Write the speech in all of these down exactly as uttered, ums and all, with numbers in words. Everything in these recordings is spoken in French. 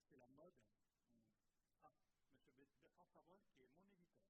c'est la mode. Ah, M. Bertrand Fabrol, qui est mon éditeur.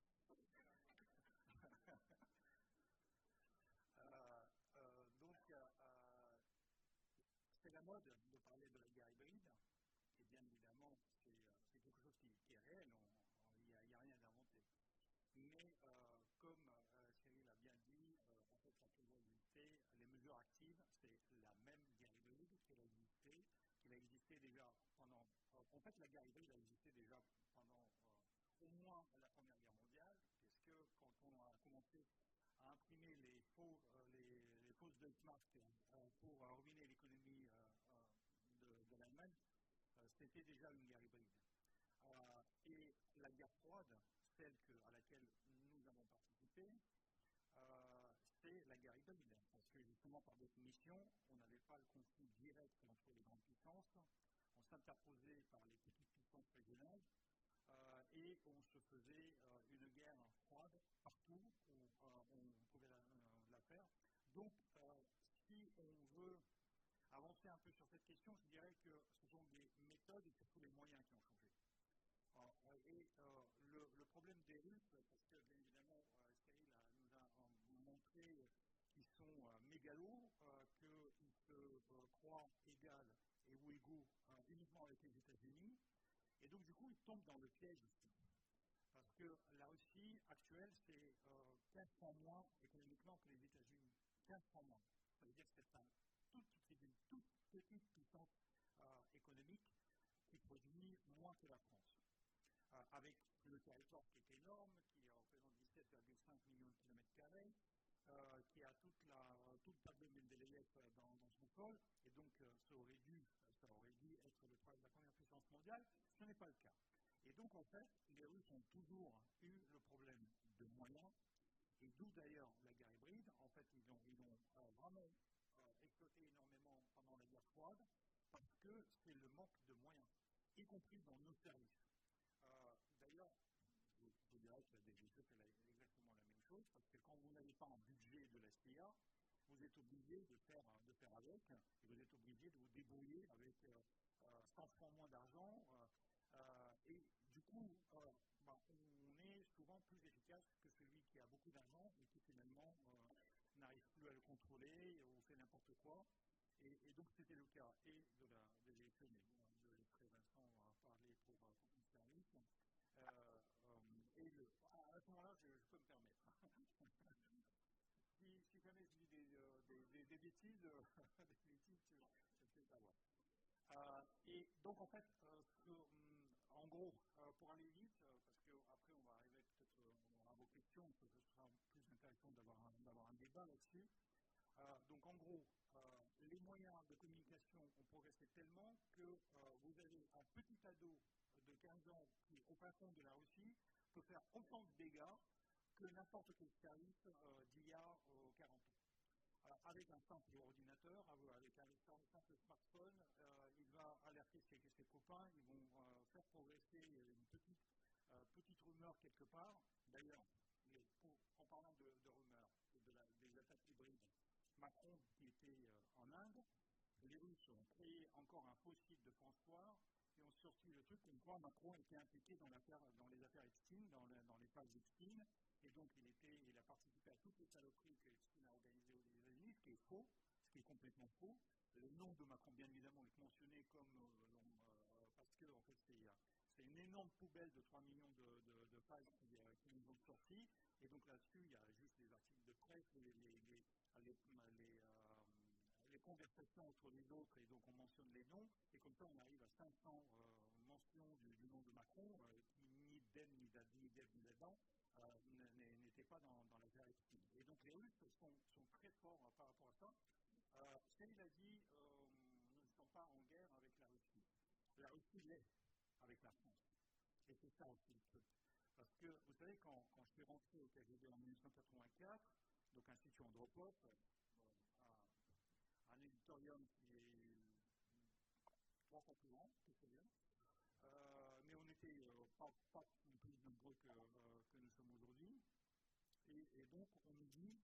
euh, euh, donc, euh, c'est la mode de parler de la guerre hybride, et bien évidemment, c'est, c'est quelque chose qui, qui est réel, il n'y a, a rien d'inventé. Mais euh, comme euh, Cyril a bien dit, euh, en fait, la probabilité, les mesures actives, c'est la même guerre hybride qui a existé, qui a existé déjà pendant. Euh, en fait, la guerre hybride a existé déjà pendant euh, au moins la Première Guerre mondiale, puisque quand on a commencé à imprimer les, faux, euh, les, les fausses Deutschmark euh, pour euh, ruiner l'économie euh, euh, de, de l'Allemagne, euh, c'était déjà une guerre hybride. Euh, et la guerre froide, celle que, à laquelle nous avons participé, euh, c'est la guerre hybride. Parce que justement, par définition, on n'avait pas le conflit direct entre les grandes puissances, on s'interposait par les petites puissances régionales, euh, et on se faisait euh, une guerre froide partout où euh, on pouvait la, euh, la faire. Donc, euh, si on veut avancer un peu sur cette question, je dirais que ce sont des méthodes et surtout les moyens qui ont changé. Euh, et euh, le, le problème des Russes, parce que bien évidemment, euh, Cyril a, nous a euh, montré qu'ils sont euh, mégalos, euh, qu'ils se euh, croient égales et ou égaux euh, uniquement avec les États-Unis, et donc du coup ils tombent dans le piège ici. Parce que la Russie actuelle, c'est euh, quinze fois moins économiquement que les États-Unis. quinze fois moins. Ça veut dire que c'est un tout, une toute petite puissance euh, économique qui produit moins que la France. Euh, avec le territoire qui est énorme, qui représente dix-sept virgule cinq millions de kilomètres carrés, euh, qui a toute la toute table de Mendeleïev dans, dans son sol, et donc euh, ça, aurait dû, ça aurait dû être le, la première puissance mondiale. Ce n'est pas le cas. Et donc en fait, les Russes ont toujours eu le problème de moyens, et d'où d'ailleurs la guerre hybride. En fait, ils ont, ils ont euh, vraiment euh, exploité énormément pendant la guerre froide, parce que c'est le manque de moyens, y compris dans nos services. Euh, D'ailleurs, je vous dirais que la D G S E fait exactement la même chose, parce que quand vous n'avez pas un budget de la C I A, vous êtes obligé de faire, de faire avec, et vous êtes obligé de vous débrouiller avec euh, cent fois moins d'argent, euh, euh, et du coup, euh, bah, on est souvent plus efficace que celui qui a beaucoup d'argent et qui finalement euh, n'arrive plus à le contrôler ou fait n'importe quoi. Et, et donc c'était le cas et de la D G S E, mais de l'Extrait Vincent a parlé pour, pour son service. Euh, euh, et le, à ce moment-là, je, je peux me permettre. si, si jamais je dis des, euh, des, des, des bêtises, euh, des bêtises, je, je sais savoir. Euh, et donc en fait, euh, que, um, en gros, euh, pour aller vite, euh, parce qu'après on va arriver peut-être euh, à vos questions, parce que ce sera plus intéressant d'avoir un, d'avoir un débat là-dessus. Euh, donc en gros, euh, les moyens de communication ont progressé tellement que euh, vous avez un petit ado de quinze ans qui, au fin fond de la Russie, peut faire autant de dégâts que n'importe quel service euh, d'il y a euh, quarante ans. Euh, avec un simple ordinateur, avec un simple smartphone, euh, il va alerter ses, ses copains, ils vont euh, faire progresser une petite, euh, petite rumeur quelque part. D'ailleurs, en parlant de, de rumeurs, de la, des attaques hybrides, Macron qui était euh, en Inde, les Russes ont créé encore un faux site de François et ont sorti le truc comme quoi Macron était impliqué dans, dans les affaires Epstein, dans, la, dans les phases Epstein, et donc il, était, il a participé à toutes les saloperies que Epstein a organisées aux États-Unis, ce qui est faux, ce qui est complètement faux. Le nom de Macron, bien évidemment, est mentionné comme euh, euh, parce que en fait, c'est, c'est une énorme poubelle de trois millions de, de, de pages qui, euh, qui nous ont sortis, et donc là-dessus, il y a juste des articles de presse, les, les, les, les, les, euh, les conversations entre les autres, et donc on mentionne les noms, et comme ça on arrive à cinq cents euh, mentions du, du nom de Macron, euh, qui ni d'Em, ni d'Ad, ni d'Ev, ni d'Adam, euh, n'étaient pas dans, dans la guerre Epstein. Et donc les Russes sont, sont très forts euh, par rapport à ça. Euh, il a dit, euh, nous ne sommes pas en guerre avec la Russie. La Russie l'est avec la France. Et c'est ça aussi le truc. Parce que, vous savez, quand, quand je suis rentré au K G B en mille neuf cent quatre-vingt-quatre, donc Institut Andropov, euh, un, un éditorium qui est trois fois plus grand, que c'est bien. Euh, mais on n'était euh, pas, pas plus nombreux que, euh, que nous sommes aujourd'hui. Et, et donc, on nous dit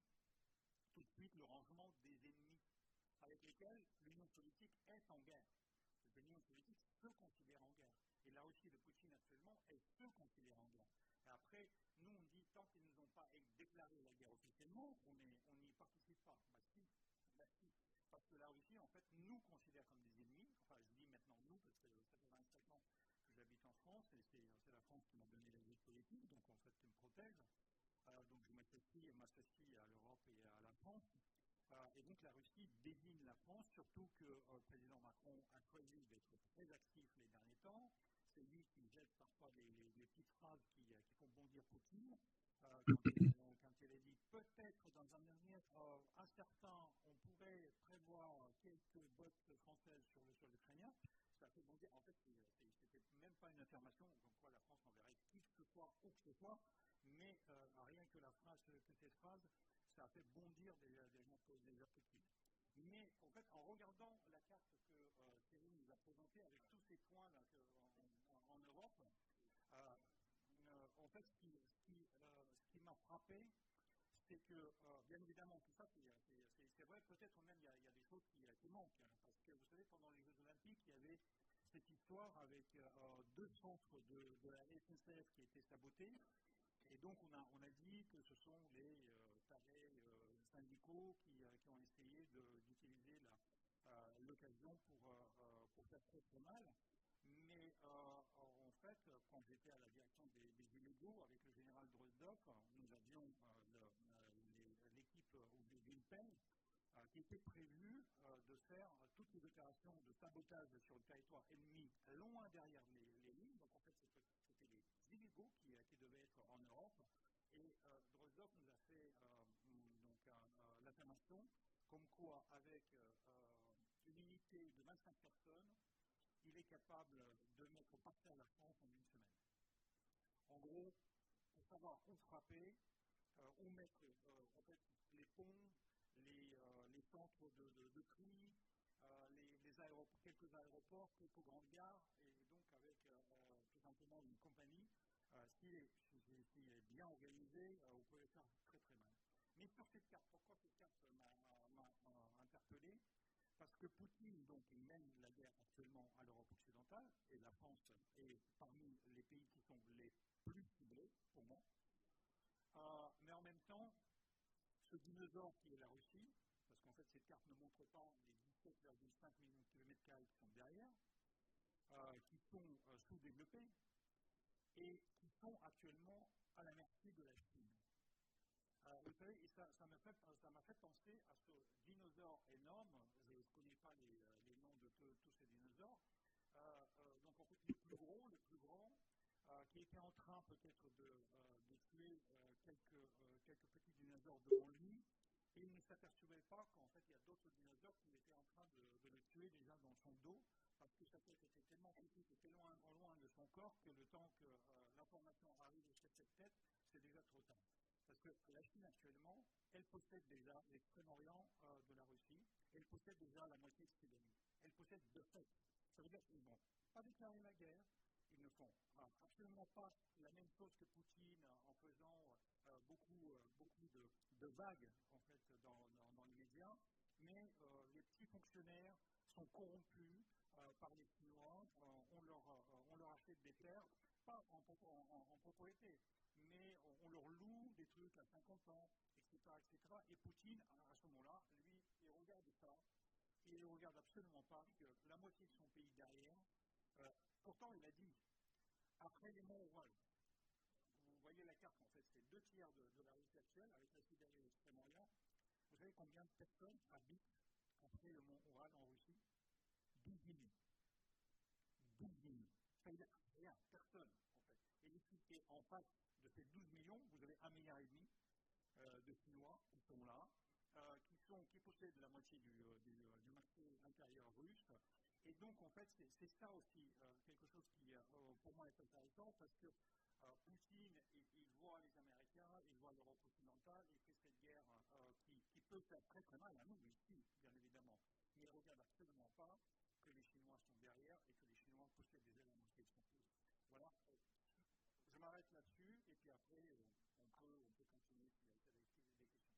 tout de suite le rangement des ennemis avec lesquels l'Union soviétique est en guerre. C'est l'Union soviétique se considère en guerre. Et la Russie de Poutine actuellement, elle se considère en guerre. Et après, nous on dit, tant qu'ils ne nous ont pas déclaré la guerre officiellement, on n'y participe pas. Bah si, bah si. Parce que la Russie, en fait, nous considère comme des ennemis. Enfin, je dis maintenant nous, parce que ça fait vingt-cinq ans que j'habite en France, et c'est la France qui m'a donné la vie politique, donc en fait, qui me protège. Euh, donc je m'associe à l'Europe et à la France. Euh, et donc la Russie désigne la France, surtout que euh, le président Macron a choisi d'être très actif les derniers temps. C'est lui qui jette parfois les, les, les petites phrases qui, qui font bondir Poutine. Euh, quand, il, euh, quand il a dit peut-être dans un avenir euh, incertain, on pourrait prévoir quelques bottes françaises sur le sol ukrainien. Ça fait bondir. En fait, c'était même pas une affirmation comme quoi la France enverrait qui que ce soit, où que ce soit, mais euh, rien que la phrase, que cette phrase, ça a fait bondir des, des, des inquiétudes. Mais en fait, en regardant la carte que euh, Thierry nous a présentée avec tous ces points là, que, en, en, en Europe, euh, euh, en fait, ce qui, ce qui, euh, ce qui m'a frappé, c'est que, euh, bien évidemment, tout ça, c'est vrai, peut-être même il y, y a des choses qui, qui manquent. Hein, parce que vous savez, pendant les Jeux Olympiques, il y avait cette histoire avec euh, deux centres de, de la S N C F qui étaient sabotés. Et donc, on a, on a dit que ce sont les euh, tarés euh, syndicaux qui, euh, qui ont essayé d'utiliser euh, l'occasion pour, euh, pour faire très très mal. Mais euh, en fait, quand j'étais à la direction des, des illégaux avec le général Drozdov, nous avions euh, l'équipe euh, d'une peine euh, qui était prévue euh, de faire euh, toutes les opérations de sabotage sur le territoire ennemi loin derrière les, les lignes. Donc en fait, c'était les illégaux qui, qui devaient être en Europe. Et euh, Drozdov nous a fait euh, euh, l'affirmation comme quoi, avec euh, une unité de vingt-cinq personnes, il est capable de mettre par terre la France en une semaine. En gros, pour savoir où frapper, euh, où mettre euh, en fait, les ponts, les, euh, les centres de, de, de tri, euh, les, les aéroports, quelques aéroports, quelques grandes gares, et donc avec euh, euh, tout simplement une compagnie, euh, si, si, si est bien organisée, euh, vous pouvez faire très très mal. Mais sur cette carte, pourquoi cette carte m'a interpellé? Parce que Poutine, donc, il mène la guerre actuellement à l'Europe occidentale, et la France est parmi les pays qui sont les plus ciblés, pour moi. Euh, mais en même temps, ce dinosaure qui est la Russie, parce qu'en fait, cette carte ne montre pas les dix-sept virgule cinq millions de kilomètres carrés qui sont derrière, euh, qui sont euh, sous-développés, et qui sont actuellement à la merci de la Chine. Euh, vous savez, et ça m'a fait, fait penser à ce dinosaure énorme, je ne connais pas les, les noms de tous ces dinosaures, euh, euh, donc en fait le plus gros, le plus grand, euh, qui était en train peut-être de, euh, de tuer euh, quelques, euh, quelques petits dinosaures devant lui, et il ne s'apercevait pas qu'en fait il y a d'autres dinosaures qui étaient en train de, de le tuer déjà dans son dos, parce que sa tête était tellement petite et tellement loin, loin de son corps que le temps que euh, l'information arrive jusqu'à cette tête, c'est déjà trop tard. Parce que la Chine actuellement, elle possède déjà l'extrême-orient euh, de la Russie, elle possède déjà la moitié de Sibérie. Elle possède de fait. Ça veut dire qu'ils n'ont pas déclaré la guerre, ils ne font euh, absolument pas la même chose que Poutine euh, en faisant euh, beaucoup, euh, beaucoup de, de vagues en fait, dans, dans, dans les médias, mais euh, les petits fonctionnaires sont corrompus euh, par les Chinois, euh, on, leur, euh, on leur achète des terres, pas en, en, en, en propriété, mais on, on leur loue des trucs à cinquante ans, et cetera, et cetera. Et Poutine, à ce moment-là, lui, il regarde ça, et il ne regarde absolument pas que la moitié de son pays derrière, euh, pourtant il a dit, après les monts Urals, vous voyez la carte, en fait, c'est deux tiers de, de la Russie actuelle, avec la Sibérie et l'Extrême-Orient. Vous savez combien de personnes habitent après le mont Ural en Russie? douze millions. douze millions. Ça veut dire rien, personne, en fait. Et ici, en face de ces douze millions, vous avez un milliard et demi euh, de Chinois qui sont là, euh, qui, sont, qui possèdent la moitié du, euh, du, euh, du marché intérieur russe. Et donc, en fait, c'est ça aussi euh, quelque chose qui, euh, pour moi, est intéressant, parce que euh, Poutine, il, il voit les Américains, il voit l'Europe occidentale, il fait cette guerre euh, qui, qui peut faire très très mal à nous ici, bien évidemment. Mais il ne regarde absolument pas que les Chinois sont derrière et que les Chinois possèdent des éléments qui sont pays. Voilà. Je m'arrête là-dessus, et puis après, on peut, on peut continuer s'il y a des questions.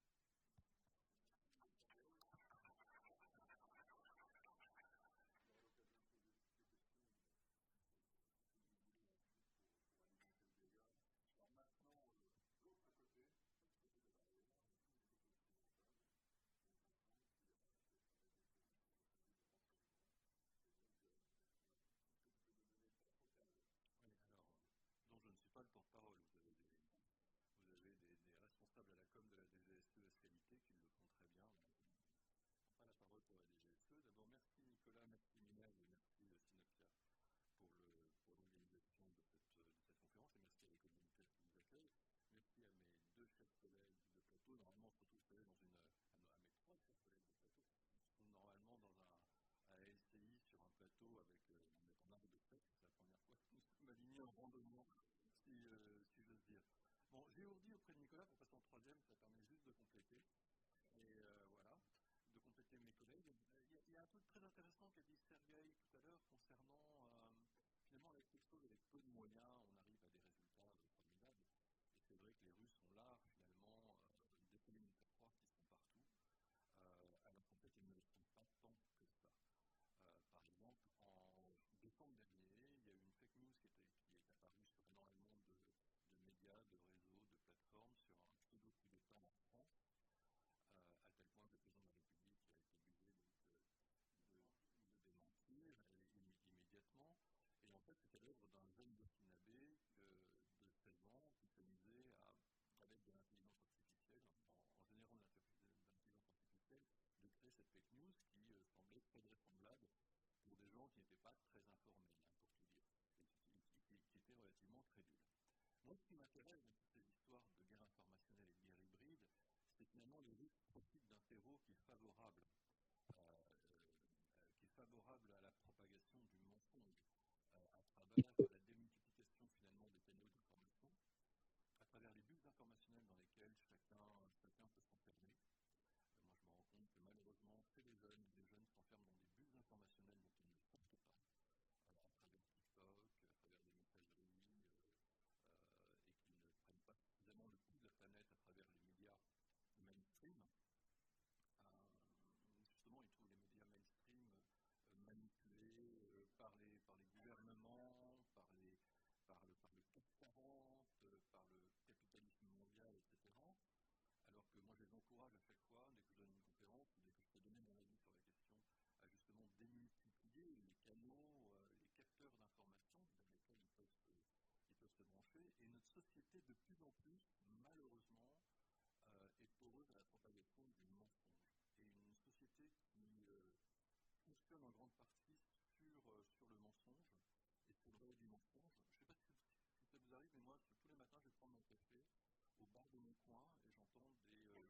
s'aligner en randonnement, si, euh, si j'ose dire. Bon, j'ai ourdi auprès de Nicolas pour passer en troisième, ça permet juste de compléter. Et euh, voilà, de compléter mes collègues. Il y, a, il y a un truc très intéressant qu'a dit Sergueï tout à l'heure concernant, euh, finalement, avec quelque chose avec peu de moyens, on arrive à des résultats formidables. Et c'est vrai que les Russes ont l'art, finalement, euh, d'essayer de nous faire croire qu'ils sont partout, euh, alors qu'en fait, ils ne le sont pas tant que ça. Euh, par exemple, en décembre dernier, il y a eu une fake news qui, était, qui est apparue sur énormément de, de médias, de réseaux, de plateformes, sur un pseudo-coup d'État en France, euh, à tel point que le président de la République a été obligé donc, de, de, de démentir et, immédiatement. Et en fait, c'était l'œuvre d'un jeune burkinabé euh, de seize ans qui s'amusait à, avec de l'intelligence artificielle, en, en générant de l'intelligence artificielle, de créer cette fake news qui euh, semblait très vraisemblable pour des gens qui n'étaient pas très informés, hein, pour tout dire, et qui, qui, qui, qui étaient relativement crédules. Moi, ce qui m'intéresse dans toutes ces histoires de guerre informationnelle et de guerre hybride, c'est finalement les Russes profitent d'un terreau qui est favorable, euh, euh, qui est favorable à la propagation du mensonge, euh, à travers la démultiplication finalement des canaux d'information, à travers les bulles informationnelles dans lesquelles chacun, chacun peut s'enfermer. Euh, moi, je me rends compte que malheureusement, chez les jeunes, les jeunes s'enferment dans des bulles informationnelles dont ils ne sortent pas, euh, à travers TikTok, à travers des messageries, euh, euh, et qui ne prennent pas suffisamment le pouls de la planète à travers les médias mainstream. Euh, justement, ils trouvent les médias mainstream euh, manipulés euh, par, les, par les gouvernements, par, les, par, le, par le CAC quarante, euh, par le capitalisme mondial, et cetera. Alors que moi, je les encourage à chaque fois, dès que je donne une conférence, dès que je peux donner mon avis sur la question, à justement démultiplier les canaux, euh, les capteurs d'information dans lesquels ils peuvent, se, ils peuvent se brancher. Et notre société, de plus en plus, malheureusement, euh, est poreuse à la propagation du mensonge. Et une société qui euh, fonctionne en grande partie sur, euh, sur le mensonge et sur le relais du mensonge. Je ne sais pas si, si ça vous arrive, mais moi, tous les matins, je vais prendre mon café au bar de mon coin et j'entends des, euh,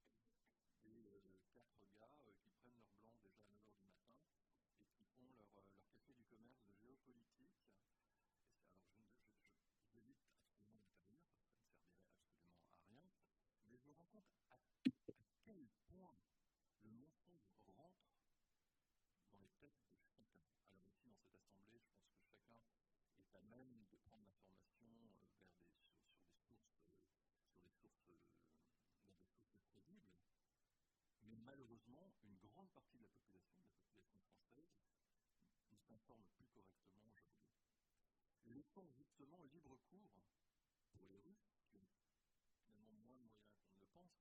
des euh, quatre gars euh, qui prennent leur blanc déjà à neuf heures du matin et qui font leur, euh, leur café du commerce de géopolitique. Et alors, je, je, je, je évite absolument d'intervenir parce que ça ne servirait absolument à rien, mais je me rends compte à, à quel point le mensonge rentre dans les têtes de chacun. Alors ici, dans cette assemblée, je pense que chacun est à même de prendre l'information euh, vers des, sur, sur des sources, euh, sur des sources, euh, vers des sources crédibles. Mais malheureusement, une grande partie de la population, de la population française, ne s'informe plus correctement aujourd'hui. Laissons justement libre cours pour les Russes, qui ont finalement moins de moyens qu'on ne le pense,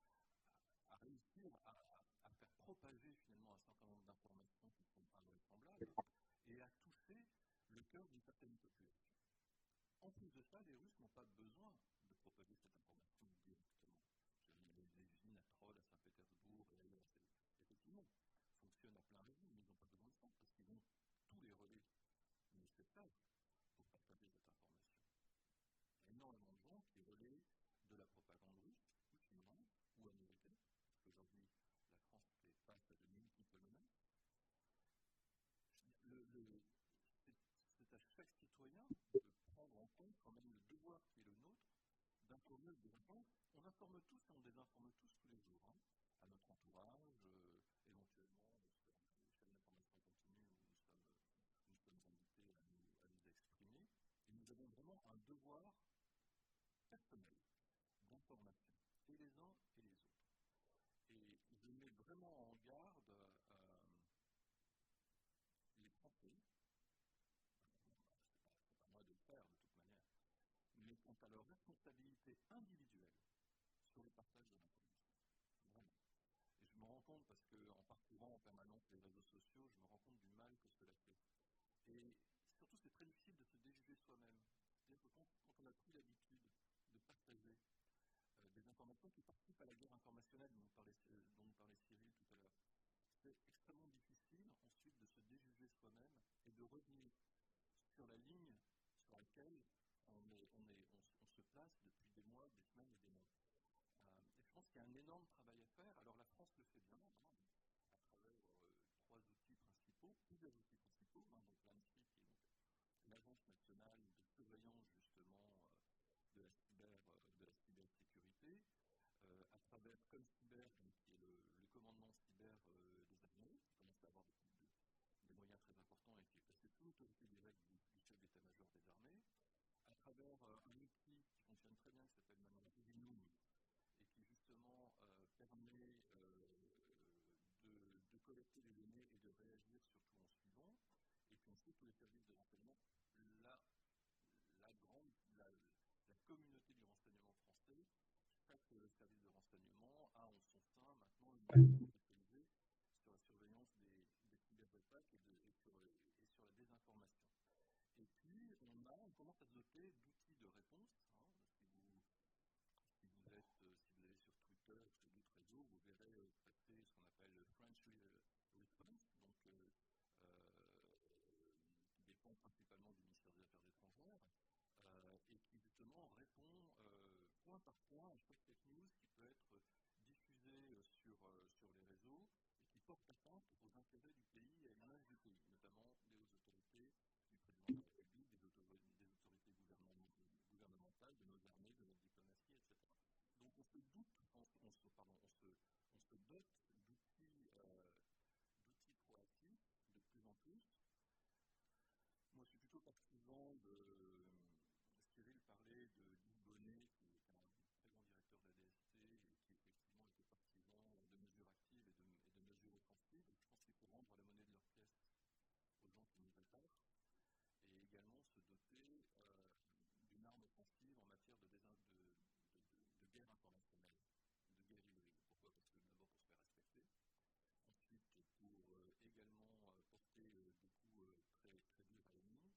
à réussir à, à, à faire propager finalement un certain nombre d'informations qui sont invraisemblables et à toucher le cœur d'une certaine population. En plus de ça, les Russes n'ont pas besoin de propager cette information directement. Il y a des usines à Troll, à Saint-Pétersbourg et ailleurs. Effectivement, fonctionnent à plein régime, mais ils n'ont pas besoin de ça parce qu'ils ont tous les relais nécessaires pour partager cette information. Il y a énormément de gens qui relaient de la propagande russe, ou chinoise, ou américaine, parce qu'aujourd'hui, la France fait face à de multiples menaces. Le, le, c'est, c'est à chaque citoyen de prendre en compte quand même le devoir qui est le nôtre d'informer des gens. On informe tous et on désinforme tous tous les jours, hein, à notre entourage, euh, éventuellement sur les chaînes d'information continue où nous sommes, nous sommes invités à nous, à nous exprimer. Et nous avons vraiment un devoir personnel d'information, et les uns et les autres. Et je mets vraiment en garde euh, les Français, c'est pas, c'est pas moi de le faire de toute manière, mais quant à leur responsabilité individuelle sur le partage de l'information. Vraiment. Et je me rends compte, parce qu'en parcourant en permanence les réseaux sociaux, je me rends compte du mal que cela fait. Et surtout, c'est très difficile de se déjuger soi-même. C'est-à-dire que quand, quand on a pris l'habitude de partager euh, des informations qui participent à la guerre informationnelle dont parlait, euh, dont nous parlait Cyril tout à l'heure, c'est extrêmement difficile ensuite de se déjuger soi-même et de revenir sur la ligne sur laquelle on, est, on, est, on, on se place depuis des mois, des semaines et des mois. Euh, et je pense qu'il y a un énorme travail à faire. Alors la France le fait bien, hein, à travers euh, trois outils principaux, plusieurs outils principaux, hein, donc l'A N S I, qui est donc une agence nationale de surveillance justement de la, cyber, de la cybersécurité, euh, à travers ComCyber, qui est le, le commandement cyber euh, des armées, qui commence à avoir des, des moyens très importants et qui est passé sous l'autorité directe du, du chef d'état-major des armées, à travers euh, un outil qui fonctionne très bien, qui s'appelle maintenant Iridium, et qui justement euh, permet euh, de, de collecter les données et de réagir surtout en suivant, et puis ensuite tous les services de renseignement, la, la grande, la, la communauté du renseignement français, chaque euh, service de renseignement a en son sein maintenant une unité spécialisée sur la surveillance des, des cyberattaques et, de, et, sur, et sur la désinformation. Et puis, on, a, on commence à se doter d'outils de réponse. Hein, si, vous, si, vous êtes, si vous allez sur Twitter ou sur d'autres réseaux, vous verrez euh, passer ce qu'on appelle le French Response, donc, euh, euh, qui dépend principalement du ministère des Affaires étrangères, euh, et qui justement répond euh, point par point à chaque fake news qui peut être diffusée euh, sur, euh, sur les réseaux et qui porte atteinte aux intérêts du pays et à l'image du pays, notamment des hautes autorités du président de la République, des autorités, des autorités gouvernementales, de nos armées, de notre diplomatie, et cetera. Donc on se doute, on, on, se, pardon, on, se, on se dote d'outils, euh, d'outils proactifs de plus en plus. Moi, je suis plutôt partisan de... Cyril parlait de Guy Bonnet, qui est un très grand directeur de la D S T et qui effectivement était partisan de mesures actives et de, et de mesures offensives. Je pense qu'il faut rendre la monnaie de leur pièce aux gens qui nous attaquent et également se doter euh, d'une arme offensive en matière de, désin, de, de, de, de guerre internationale, de guerre hybride. Pourquoi ? Parce que d'abord pour se faire respecter. Ensuite, pour euh, également euh, porter euh, des coups euh, très, très durs à l'ennemi.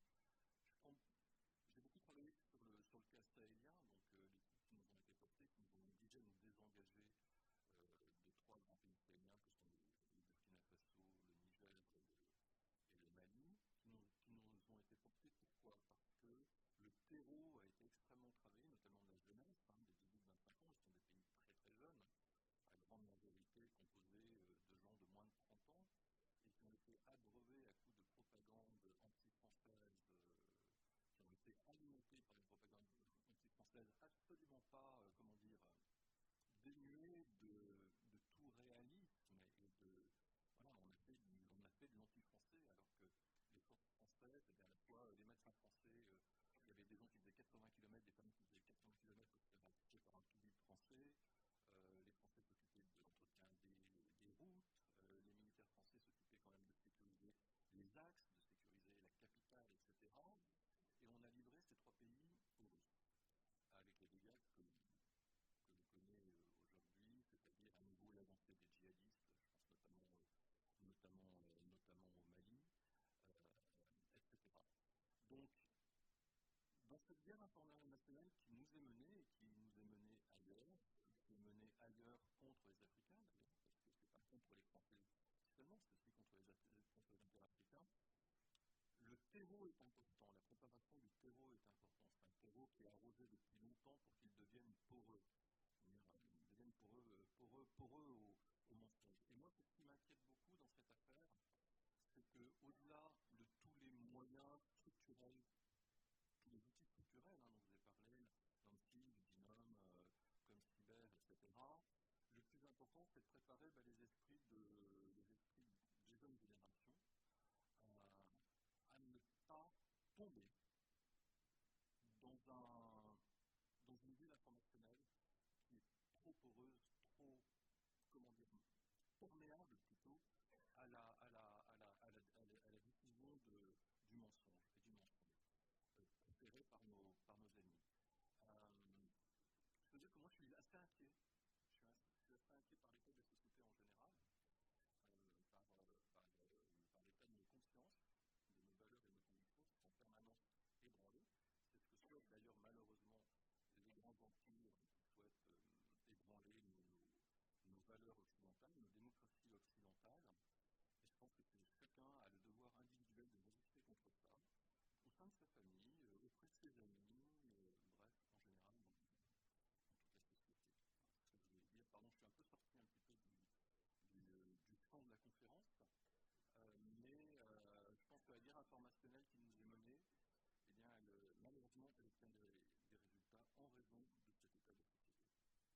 J'ai beaucoup travaillé sur le, sur le cas sahélien, donc euh, les coups qui nous ont été portés, qui nous ont obligés à nous désengager euh, de trois grands pays sahéliens, que sont le, le Burkina Faso, le Niger et le, et le Mali, qui nous, qui nous ont été portés. Pourquoi ? Parce que le terreau a été extrêmement travaillé, notamment de la jeunesse, hein, des dix-huit à vingt-cinq ans, ce sont des pays très très jeunes, à grande majorité composés euh, de gens de moins de trente ans, et qui ont été abreuvés à coups de propagande anti-française, euh, qui ont été alimentés par une propagande anti-française absolument pas, euh, comment dire, dénuée de, de tout réalisme et de... Voilà, on a fait, du, on a fait de l'anti-français, alors que les forces françaises, eh bien, à la fois, euh, les médecins français, euh, il y avait des gens qui faisaient quatre-vingts kilomètres, des femmes qui faisaient quatre-vingts kilomètres pour se faire assister par un civil français. Euh, les Français s'occupaient de l'entretien des, des routes, euh, les militaires français s'occupaient quand même de sécuriser les axes, de sécuriser la capitale, et cetera. Et on a livré ces trois pays aux Russes, avec les dégâts que, que l'on connaît euh, aujourd'hui, c'est-à-dire à nouveau l'avancée des djihadistes, je pense notamment, euh, notamment, euh, notamment au Mali, euh, et cetera. Donc, dans cette guerre internationale qui nous est menée et qui nous est menée ailleurs, qui est menée ailleurs contre les Africains, d'ailleurs, parce que ce n'est pas contre les Français seulement, c'est aussi contre les, contre les Inter-Africains, le terreau est important, la préparation du terreau est importante. C'est un terreau qui est arrosé depuis longtemps pour qu'il devienne poreux, il devienne poreux, poreux, poreux au, au mensonge. Et moi, ce qui m'inquiète beaucoup dans cette affaire, c'est qu'au-delà de tous les moyens structurels, tous les outils structurels hein, dont vous avez parlé, l'ANSSI, le GINOM, euh, ComCyber, et cetera, le plus important, c'est de préparer bah, les esprits de, les esprits des jeunes générations euh, à ne pas tomber dans, un, dans une ville informationnelle qui est trop poreuse, trop, comment dire, perméable plutôt à la, à la, à la, à la, à la, à la diffusion de, du mensonge et du mensonge euh, préféré par nos, par nos ennemis. Euh, je veux dire que moi je suis assez inquiet. Je suis, assez, je suis assez inquiet par l'état de la société en général, euh, par, euh, par, euh, par l'état de nos consciences, de nos valeurs et de nos convictions qui sont en permanence ébranlées. C'est ce que souhaitent d'ailleurs malheureusement les grands empires qui souhaitent euh, ébranler nos, nos, nos valeurs occidentales, nos démocraties occidentales. Et je pense que chacun a le devoir individuel de résister contre ça, au sein de sa famille, euh, auprès de ses amis, euh, bref, en général, dans, dans toute la société. Voilà, c'est ce que je voulais dire. Pardon, je suis un peu sorti un petit peu du, du, euh, du champ de la conférence, euh, mais euh, je pense que la guerre informationnelle qui nous est menée elle obtient des, des résultats en raison de cet état de société.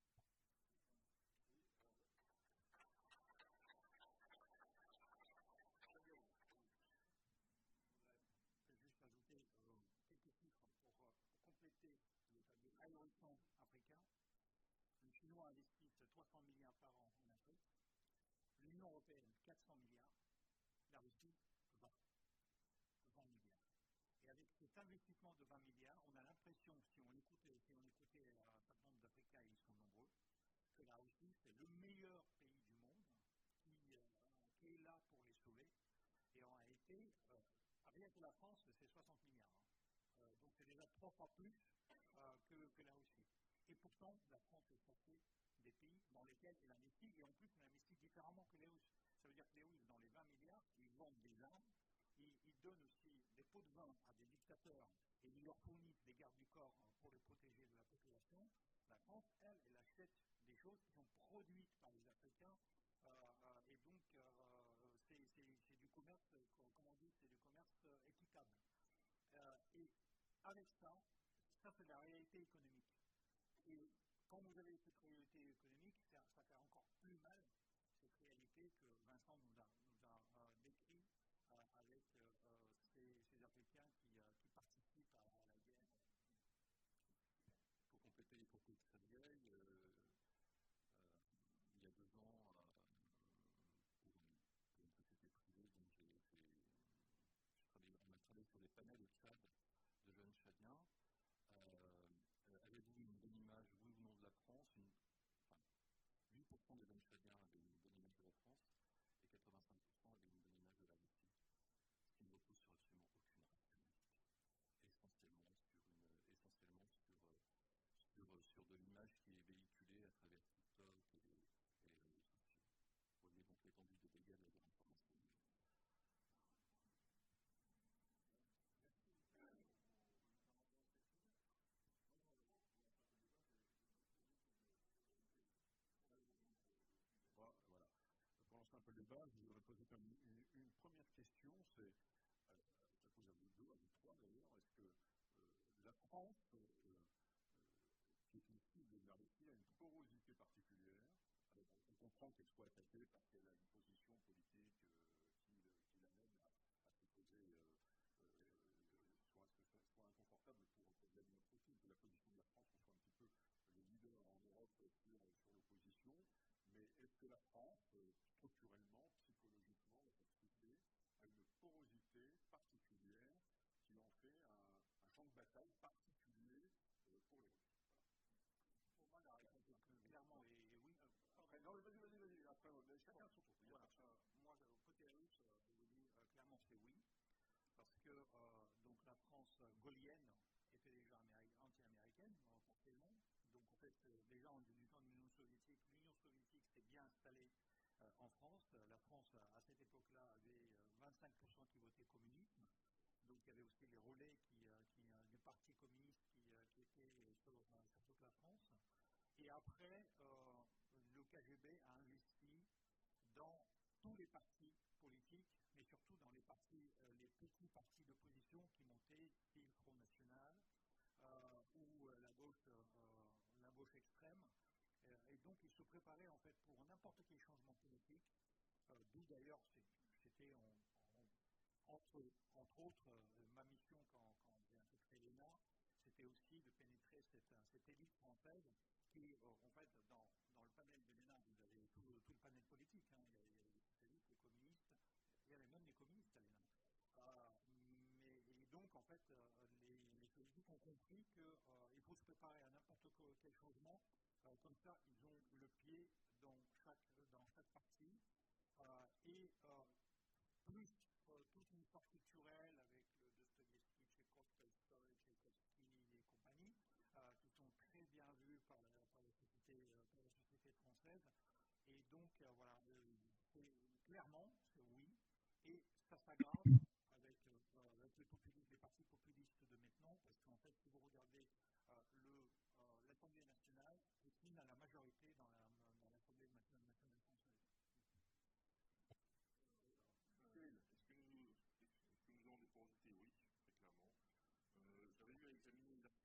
Je vais juste ajouter euh, quelques chiffres pour, euh, pour compléter le tableau ahurissant africain. Les Chinois investissent trois cents milliards par an en Afrique, l'Union européenne quatre cents milliards, la Russie vingt, vingt milliards. Et avec cet investissement de vingt milliards, on a l'impression, si on écoutait, si on écoutait un certain nombre d'Africains, et ils sont nombreux, que la Russie, c'est le meilleur pays du monde qui, euh, qui est là pour les sauver. Et en réalité, euh, rien que la France, c'est soixante milliards. Hein. Euh, donc c'est déjà trois fois plus euh, que, que la Russie. Et pourtant, la France est sortie des pays dans lesquels elle investit, et en plus, elle investit différemment que les Russes. Ça veut dire que les Russes, dans les vingt milliards, ils vendent des armes, ils, ils donnent aussi des pots de vin à des dictateurs, et ils leur fournissent des gardes du corps pour les protéger de la population. La France, elle, elle achète des choses qui sont produites par les Africains, euh, euh, et donc euh, c'est, c'est, c'est du commerce, comme on dit, c'est du commerce euh, équitable. Euh, et avec ça, ça c'est la réalité économique. Et quand vous avez cette réalité économique, ça, ça fait encore plus mal cette réalité que Vincent nous a, nous a euh, décrit euh, avec euh, euh, ces, ces Africains qui, euh, qui participent à, à la guerre. Pour compléter les propos de Sergueï, euh, euh, il y a deux ans, euh, pour, une, pour une société privée, donc j'ai, j'ai, je travaille, on a travaillé sur des panels au Tchad de jeunes Tchadiens. Euh, avez-vous une bonne image, oui ou non, de la France? Une, enfin, huit pour cent des jeunes Tchadiens avaient une bonne image de la France et quatre-vingt-cinq pour cent avaient une bonne image de la Russie, ce qui ne repose sur absolument aucune rationalité, essentiellement sur, une, essentiellement sur, sur, sur de l'image qui est véhiculée à travers TikTok et les, et les réseaux sociaux. Vous voyez donc l'étendue des dégâts de la désinformation. Voilà. Pour lancer un peu le débat, je voudrais poser une, une, une première question, c'est, euh, ça pose à vous deux, à vous trois d'ailleurs, est-ce que euh, la France, euh, euh, qui est une cible de la Russie, a une porosité particulière? Alors, on comprend qu'elle soit attaquée parce qu'elle a une position politique euh, qui, qui l'amène à, à se poser, euh, euh, soit, soit, soit inconfortable pour Vladimir Poutine, que la position de la France, qu'on soit un petit peu le leader en Europe sur, sur l'opposition. Mais est-ce que la France, euh, structurellement, psychologiquement, la société, a une porosité particulière qui en fait un, un champ de bataille particulier euh, pour les Russes? Voilà. Pour moi, la réponse est clairement et, et oui. Euh, après, non, vas-y, vas-y, vas-y. Après, euh, chacun son tour. Voilà, euh, moi, côté russe, euh, je vous dis euh, clairement c'est oui. Parce que euh, donc la France gaullienne était déjà anti-américaine, forcément. Donc en fait, euh, déjà en, du temps de l'Union soviétique, l'Union soviétique s'est bien installée euh, en France. La France, à cette époque-là, avait euh, vingt-cinq pour cent qui votaient communisme. Donc il y avait aussi les relais qui, euh, qui, euh, du parti communiste qui, euh, qui étaient sur, euh, sur toute la France. Et après, euh, le K G B a investi dans tous les partis politiques, mais surtout dans les partis, euh, les petits partis d'opposition qui montaient, style Front National euh, ou euh, la gauche, euh, la gauche extrême. Euh, et donc ils se préparaient en fait pour n'importe quel changement politique, euh, d'où d'ailleurs c'était en, en, entre, entre autres euh, ma mission quand, quand j'ai intégré l'E N A, c'était aussi de pénétrer cette, cette élite française qui, euh, en fait, dans, dans le panel de l'E N A, vous avez tout, tout le panel politique, hein, il, y a, il y a les socialistes, les communistes, il y avait même les communistes à l'E N A. Euh, mais, et donc, en fait, euh, les, les politiques ont compris qu'il euh, faut se préparer à n'importe quel changement, euh, comme ça, ils ont le pied dans chaque, dans chaque partie, euh, et euh, plus euh, toute une histoire culturelle avec le Dostoïevski, Tchekhov, Tolstoï, Tchaïkovski et compagnie, euh, qui sont très bien vus par la, par la, société, euh, par la société française. Et donc, euh, voilà, euh, clairement, c'est oui. Et ça s'aggrave avec, euh, avec les, populistes, les partis populistes de maintenant, parce qu'en fait, si vous regardez euh, le, euh, l'Assemblée nationale, Poutine a la majorité dans, la, dans l'Assemblée nationale française. Est-ce que nous, est-ce que nous avons des porosités? Oui, très clairement. Euh, j'avais eu à examiner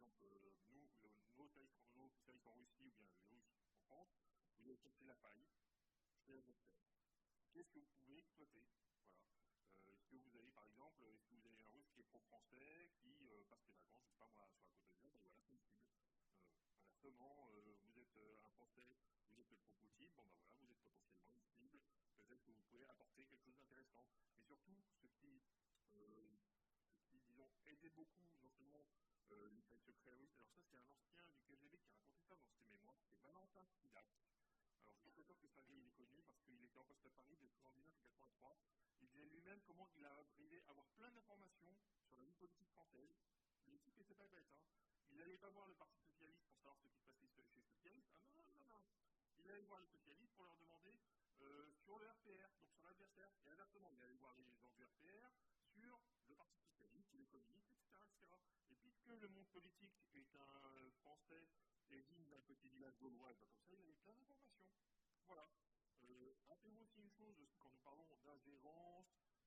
exemple, euh, nous, le, nos, services, nos services en Russie ou bien les Russes en France, vous avez cassé la paille chez l'adversaire. Qu'est-ce que vous pouvez exploiter? Voilà. Euh, est-ce que vous avez, par exemple, est-ce que vous avez un Russe qui est pro-français, qui euh, passe ses vacances, je ne sais pas moi, sur la côte d'Azur, ben voilà, c'est une cible. Euh, inversement, euh, vous êtes euh, un Français, vous êtes pro-Poutine, bon ben voilà, vous êtes potentiellement une cible. Peut-être que vous pouvez apporter quelque chose d'intéressant. Mais surtout, ce qui, euh, ce qui disons, aidait beaucoup, non seulement euh, les services secrets russes, alors ça, c'est un ancien du K G B qui a raconté ça dans ses mémoires, c'est Valentin Spidak. Alors, je suis pas sûr que Sergei il est connu parce qu'il était en poste à Paris de soixante-dix-neuf à quatre-vingt-trois. Il disait lui-même comment il a arrivé à avoir plein d'informations sur la vie politique française. Le type n'était pas bête, hein. Il n'allait pas voir le Parti Socialiste pour savoir ce qui se passait chez les socialistes. Ah non, non, non, non. Il allait voir les socialistes pour leur demander euh, sur le R P R, donc sur l'adversaire. Et inversement, il allait voir les gens du R P R sur le Parti Socialiste, ou les communistes, et cetera, et cetera. Et puisque le monde politique est un Français et digne d'un petit village gaulois, ben comme ça, il avait plein d'informations. Voilà. Euh, Rappelez-vous aussi une chose, aussi, quand nous parlons d'ingérence,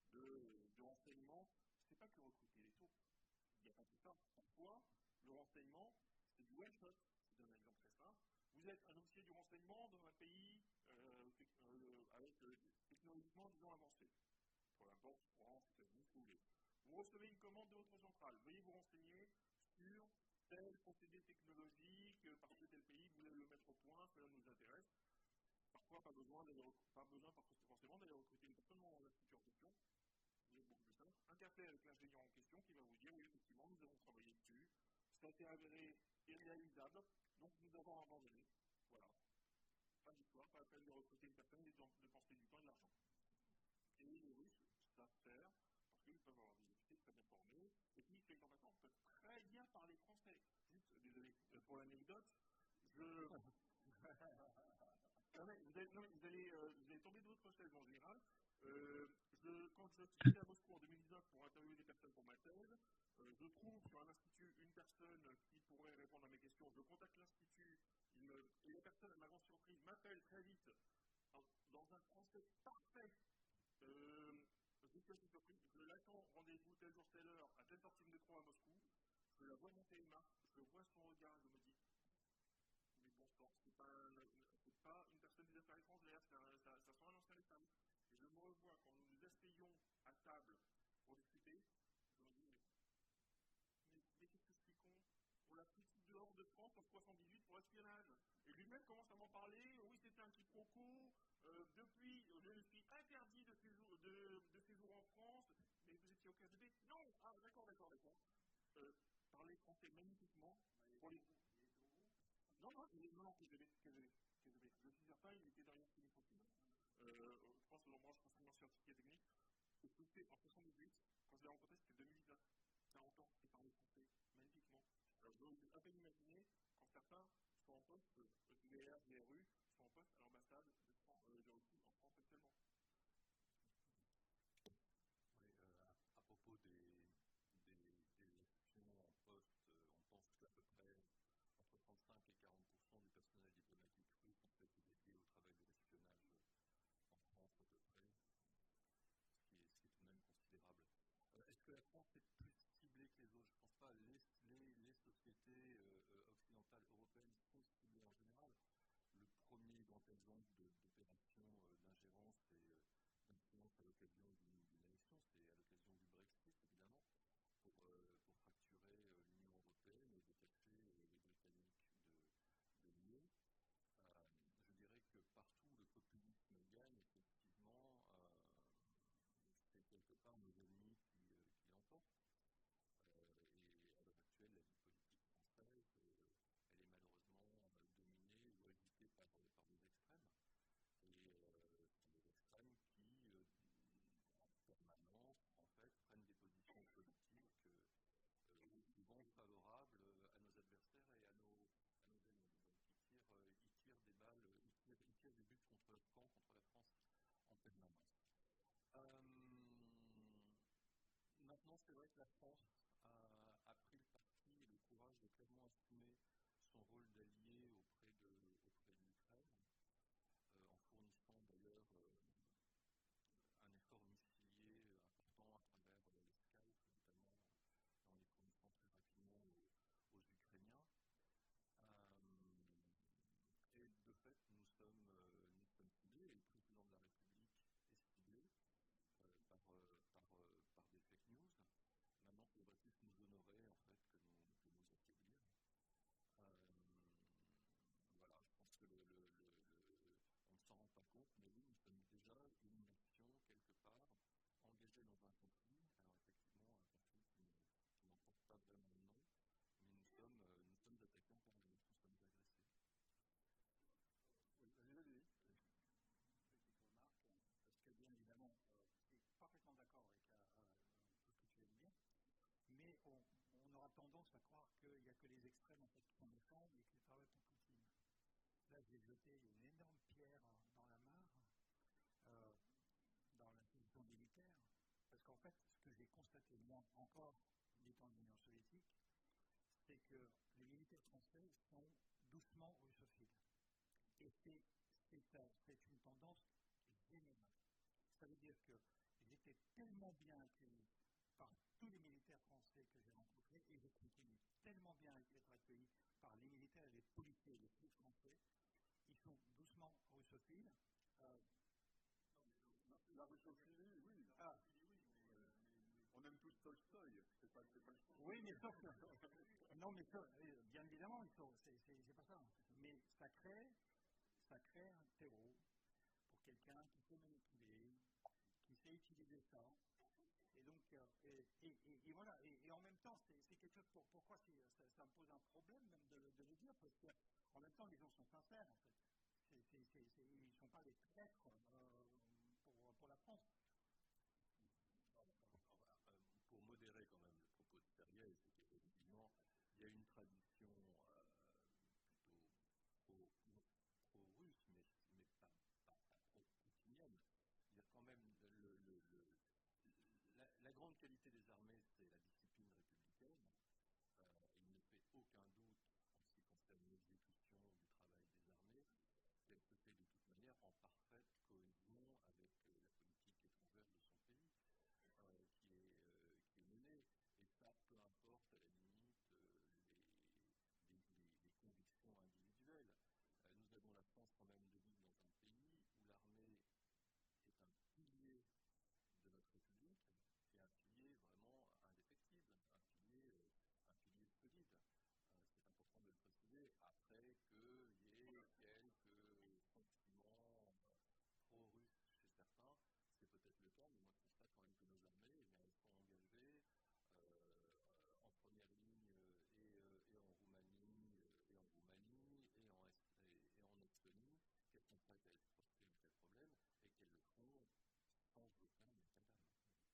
de, de renseignement, c'est pas que recruter les taux. Il n'y a pas tout ça. Parfois, le renseignement, c'est du one-shot. Je vous donne un exemple très simple. Vous êtes un officier du renseignement dans un pays euh, euh, avec euh, technologiquement, disons, avancé. Peu importe, France, États-Unis, ce que vous voulez. Vous recevez une commande de votre centrale. Veuillez vous renseigner sur tel procédé technologique, parce que tel pays voulait le mettre au point, cela nous intéresse. Parfois, pas besoin, pas besoin forcément d'aller recruter une personne dans l'institut en question. Vous êtes beaucoup plus simple. Interférez avec l'ingénieur en question qui va vous dire oui, effectivement, nous avons travaillé dessus. Ça a été avéré irréalisable, donc nous avons abandonné. Voilà. Pas d'histoire, pas la peine de recruter une personne et de dépenser du temps et de l'argent. Et les Russes savent faire, parce qu'ils peuvent avoir des officiers très bien formés, et puis, ces gens-là peuvent très bien parler français. Juste, désolé pour l'anecdote, je. Non, mais vous, allez, non, mais vous, allez, euh, vous allez tomber de votre chaise en général. Euh, je, quand je suis allé à Moscou en deux mille dix-neuf pour interviewer des personnes pour ma thèse, euh, je trouve sur un institut une personne qui pourrait répondre à mes questions. Je contacte l'institut, et la personne, à ma grande surprise, m'appelle très vite dans un français parfait. Euh, je suis surpris, je l'attends, rendez-vous tel jour, telle heure, à telle sortie de métro à Moscou. Je la vois monter une marche, je vois son regard, je me dis, mais bon sang, c'est pas, pas une personne des affaires étrangères, ça, ça, ça sent un ancien des services. Et je me revois quand nous nous asseyons à table pour discuter, je me dis, mais, mais, mais qu'est-ce que je suis con? On l'a pris dehors de France en soixante-dix-huit pour espionnage. Et lui-même commence à m'en parler, oui, c'était un quiproquo, euh, depuis, je me suis interdit de séjour, de, de séjour en France, mais vous étiez au K G B? Non! Ah, d'accord, d'accord, d'accord. Euh, parler français magnifiquement, pour les... Non, non, non, non, K G B, K G B, K G B. Je suis certain, il était derrière ce micro. Euh, je pense que dans le branche renseignement scientifique et technique, c'était en soixante-dix-huit, quand je l'ai rencontré, c'était deux mille dix-neuf. quarante ans, et parlait français magnifiquement. Alors, je peux à peine imaginer quand certains sont en poste, euh, D R, D R U, sont en poste à l'ambassade de, euh, de Russie en France actuellement. Oui, euh, à, à propos des, des, des élections en poste, euh, on pense qu'à peu près entre trente-cinq et quarante pour cent du personnel diplomatique russe ont été dédiés au travail de l'espionnage en France à peu près, ce qui est, ce qui est tout de même considérable. Euh, est-ce que la France est plus ciblée que les autres? Je ne pense pas. Les, les, les sociétés euh, occidentales européennes sont ciblées en général. Le premier grand exemple d'opération euh, d'ingérence et euh, d'influence à l'occasion d'une élection, c'est à l'occasion du Brexit, évidemment, pour, euh, pour fracturer euh, l'Union européenne et détacher euh, les Britanniques de, de l'U E. Euh, je dirais que partout où le populisme gagne, effectivement, euh, c'est quelque part nos ennemis qui, euh, qui l'emportent. Euh, et à l'heure actuelle, la vie politique française, euh, elle est malheureusement euh, dominée ou agitée par, par des extrêmes. Et euh, des extrêmes qui, euh, en permanence, en fait, prennent des positions politiques euh, souvent favorables à nos adversaires et à nos, à nos ennemis. Donc, ils tirent, euh, ils tirent des balles, ils tirent, ils tirent des buts contre leur camp, contre la France en permanence. Euh, maintenant, c'est vrai que la France a, a pris le parti et le courage de clairement assumer son rôle d'allié auprès de, auprès de l'Ukraine, euh, en fournissant d'ailleurs euh, un effort missilier important à travers euh, les Skype, notamment en les fournissant très rapidement aux, aux Ukrainiens. qu'il n'y a que les extrêmes en fait, qui sont méchants et qu'ils travaillent pour Poutine. Là, j'ai jeté une énorme pierre dans la mare, euh, dans l'institution militaire, parce qu'en fait, ce que j'ai constaté, moi, encore, du temps de l'Union soviétique, c'est que les militaires français sont doucement russophiles. Et c'est, c'est, c'est une tendance générale. Ça veut dire que j'étais tellement bien accueilli par tous les militaires français que j'ai rencontrés, et je continue tellement bien à être accueilli par les militaires et les policiers, les flics français, ils sont doucement russophiles. Euh, La russophilie, oui. Ah. On aime tous Tolstoï, c'est pas, c'est pas le fond. Oui, mais sauf que. Non, mais ça, bien évidemment, il faut, c'est, c'est, c'est pas ça. Mais ça crée, ça crée un terreau pour quelqu'un qui sait manipuler, qui sait utiliser ça. Et donc, euh, et, et, et, et voilà, et, et en même temps, c'est, c'est quelque chose, pour, pourquoi c'est, ça, ça me pose un problème même de, de le dire, parce qu'en même temps, les gens sont sincères, en fait. C'est, c'est, c'est, c'est, ils ne sont pas des traîtres euh, pour, pour la France. Pour modérer quand même le propos de Sergueï, c'est qu'effectivement, il y a une tradition euh, plutôt pro, pro-russe, mais, mais pas, pas, pas pro-poutinienne. Il y a quand même le, le, le, la, la grande qualité des armées, c'est la discipline républicaine. Euh, il ne fait aucun doute en ce qui concerne l'exécution du travail des armées, qu'elle se fait de toute manière en parfaite cohésion avec euh, la politique étrangère de son pays. Euh, qui, est, euh, qui est menée, et ça, peu importe à la limite euh, les, les, les, les convictions individuelles. Euh, nous avons la chance quand même de vivre dans un pays où l'armée est un pilier de notre République, et un pilier vraiment indéfectible, un pilier, euh, un pilier solide. Euh, c'est important de le préciser, après qu'il y ait quelques sentiments euh, pro-russes chez certains. C'est peut-être le cas, mais moi je constate quand même que nos armées, eh bien, elles sont engagées euh, en première ligne euh, et, euh, et en Roumanie, euh, et en Roumanie, et en, Est- et, et en Estonie, qu'elles sont prêtes à exporter un tel problème, et qu'elles le font sans aucun scandale.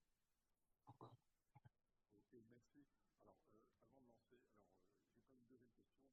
Ok, merci. Alors, euh, avant de lancer, alors, euh, j'ai pas une deuxième question.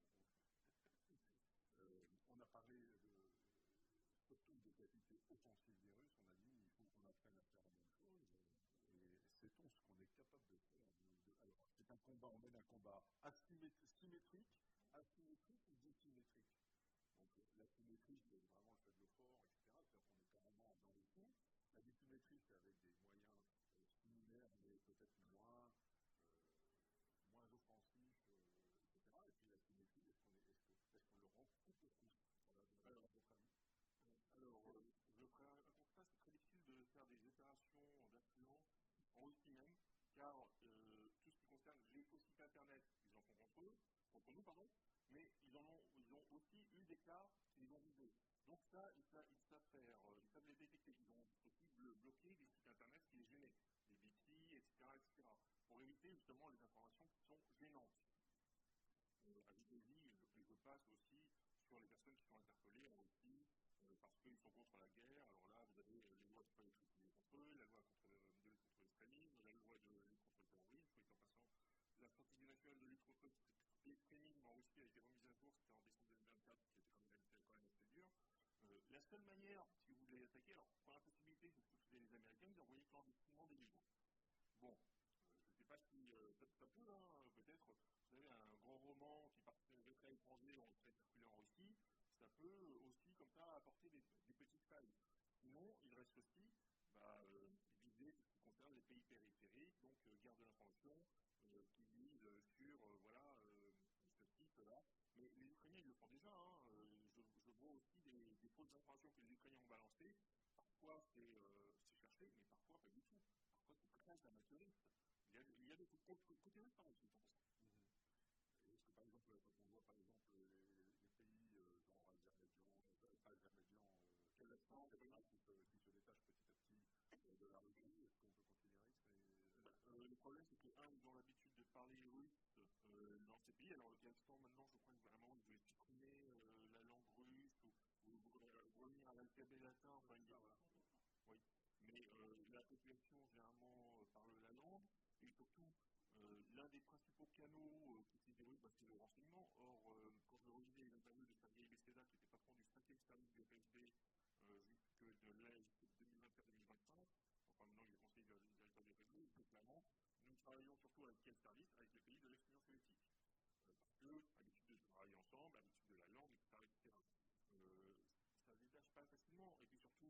Euh, on a parlé de, surtout des qualités offensives des Russes. On a dit il faut qu'on apprenne à faire la même chose. Et sait-on ce qu'on est capable de faire de, de, alors, c'est un combat, on mène un combat asymétrique, asymétrique ou désymétrique. Donc, la symétrie, c'est vraiment le faible fort, et cetera. C'est-à-dire qu'on est carrément dans les coups. La désymétrie, c'est avec des moyens euh, similaires, mais peut-être moins, euh, moins offensifs, euh, et cetera. Et puis la symétrie, est-ce qu'on, est, est-ce que, est-ce qu'on le rend tout aussi voilà, alors, à votre avis. Alors, euh, je ferai un constat, c'est très difficile de faire des opérations d'influence en Russie même, car euh, tout ce qui concerne les faux sites internet, ils en font contre eux, contre nous, pardon, mais ils, en ont, ils ont aussi eu des cas qu'ils ont visés. Donc ça, ils savent, ils savent faire, euh, ils savent les détecter. Ils ont aussi bloqué des sites internet qui les gênaient, des bêtises, et cetera, et cetera, pour éviter justement les informations qui sont gênantes. Euh, à Vitozzi, je, je passe aussi sur les personnes qui sont interpellées en Russie euh, parce qu'ils sont contre la guerre. Alors là, vous avez euh, les lois de politique contre eux, la loi contre, euh, de lutte contre l'extrémisme, la loi de lutte contre le terrorisme, et en passant, la stratégie nationale de lutte contre l'extrémisme en Russie a été remise à jour, c'était en décembre deux mille vingt-quatre, qui était quand même, quand même assez dur. Euh, la seule manière, si vous voulez les attaquer, alors pour la possibilité, c'est ce que faisaient les Américains, ils envoyaient clandestinement des migrants. Bon, euh, je ne sais pas si euh, ça, ça peut, hein, peut-être, vous savez, un grand roman qui partirait à l'étranger, on le ferait circuler en Russie, ça peut aussi, comme ça, apporter des, des petites failles. Sinon, il reste aussi bah, euh, viser tout ce qui concerne les pays périphériques, donc euh, guerre de l'information, euh, qui vise sur, euh, voilà, euh, ce type-là. Mais les Ukrainiens, ils le font déjà, hein. euh, je, je vois aussi des, des fausses informations que les Ukrainiens ont balancées. Parfois, c'est, euh, c'est cherché, mais parfois, pas du tout. Parfois, c'est très amateuriste. Il y a, il y a des côtés russe, par exemple, pour ça. Est-ce que, par exemple, quand on voit, par exemple, les, les pays euh, genre Azerbaïdjan, euh, pas Azerbaïdjan, euh, Kazakhstan, et cetera, qui, se, qui se détachent petit à petit euh, de la Russie, est-ce qu'on peut considérer que c'est... Bah, euh, le problème, c'est que, un, ils ont l'habitude de parler russe euh, dans ces pays. Alors, le Kazakhstan, maintenant, je crois que vraiment, ils veulent supprimer euh, la langue russe ou, ou euh, revenir à l'alphabet latin. Enfin, il y a, voilà. Oui. Mais euh, la population, généralement, euh, parle la langue. Et surtout, euh, l'un des principaux principaux canaux euh, qui s'y déroulent, bah, c'est le renseignement. Or, euh, quand je relisais les interviews de Sergei Beseda, qui était patron du cinquième service du F S B euh, jusque de l'Est deux mille vingt-quatre deux mille vingt-cinq, enfin maintenant il est conseiller directeur du F S B, il dit clairement, nous travaillons surtout avec quel service? Avec les pays de l'ex-Union soviétique. Euh, parce que, habitude de travailler ensemble, habitude de la langue, et cetera et cetera. Euh, ça ne se détache pas facilement. Et puis surtout,